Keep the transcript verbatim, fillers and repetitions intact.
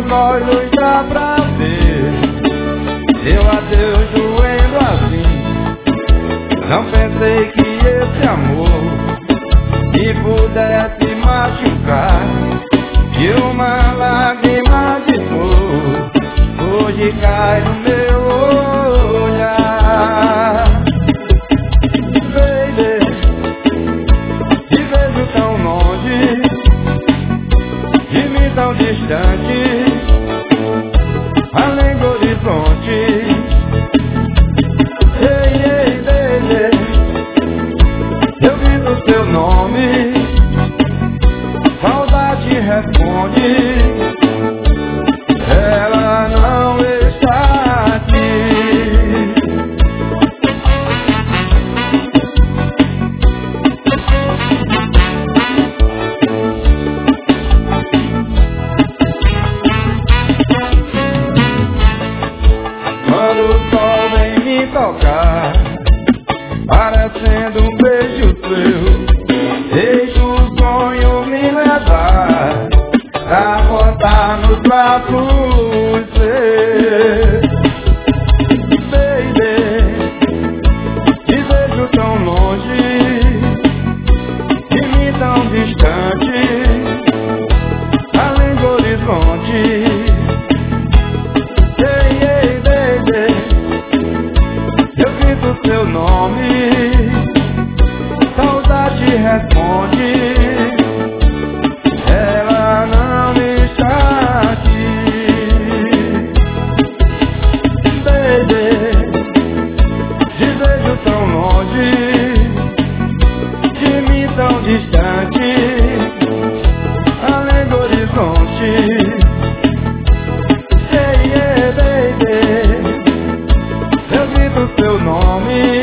meus olhos dá pra ver seu adeus doendo assim. Não pensei que esse amor me pudesse machucar. E uma lágrima de dor hoje cai no meu olhar. Baby, te vejo tão longe, de mim tão distante, além do horizonte. Ei, ei, baby, eu grito seu nome, saudade responde, ela não está aqui. Quando o sol vem me tocar, parecendo um beijo seu, deixa o sonho me levar pra voltar nos braços seus. Baby, te vejo tão longe, de mim tão distante, além do horizonte. Ei, ei, baby, eu grito seu nome, saudade responde, ela não está aqui. Baby, te vejo tão longe, de mim tão distante, além do horizonte. Hey, yeah, baby, eu grito seu nome,